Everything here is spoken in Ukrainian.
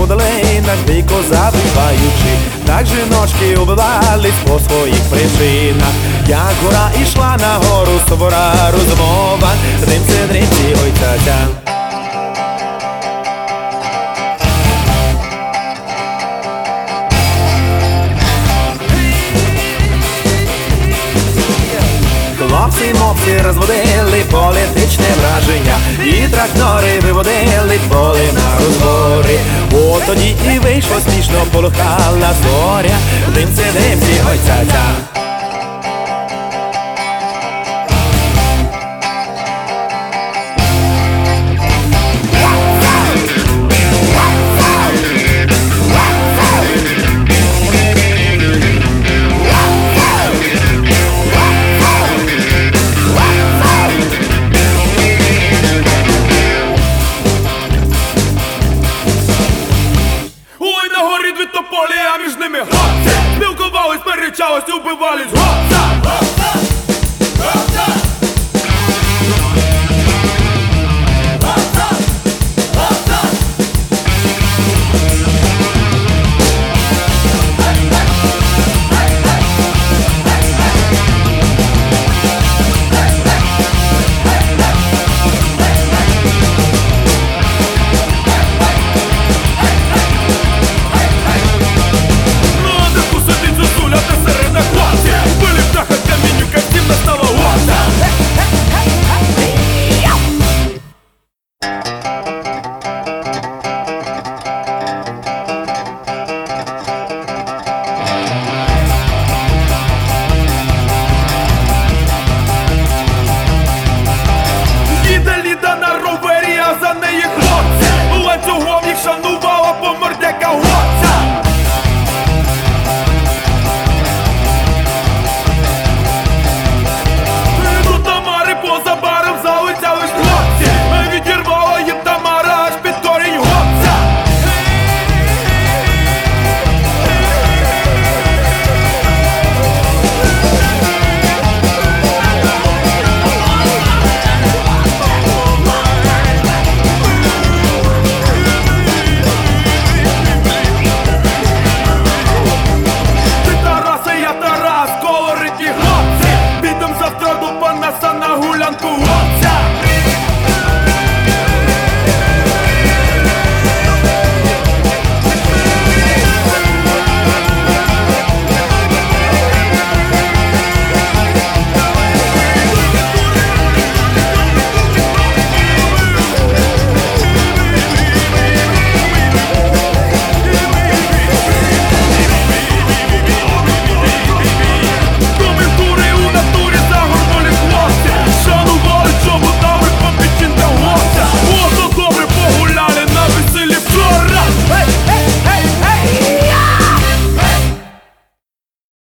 долинах дико завиваючи, так жіночки убивались по своїх причинах. Як гора ішла на гору, сувора розмова, дримці, дримці, ой ця-ця. Хлопці-мопці розводили політичне враження, і трактори виводили поле на розбори. От тоді і вийшло смішно, полохала зоря, димці, димці, ой ця-ця. Від тополі, а між ними хлопці спілкувались, сперечались, убивались.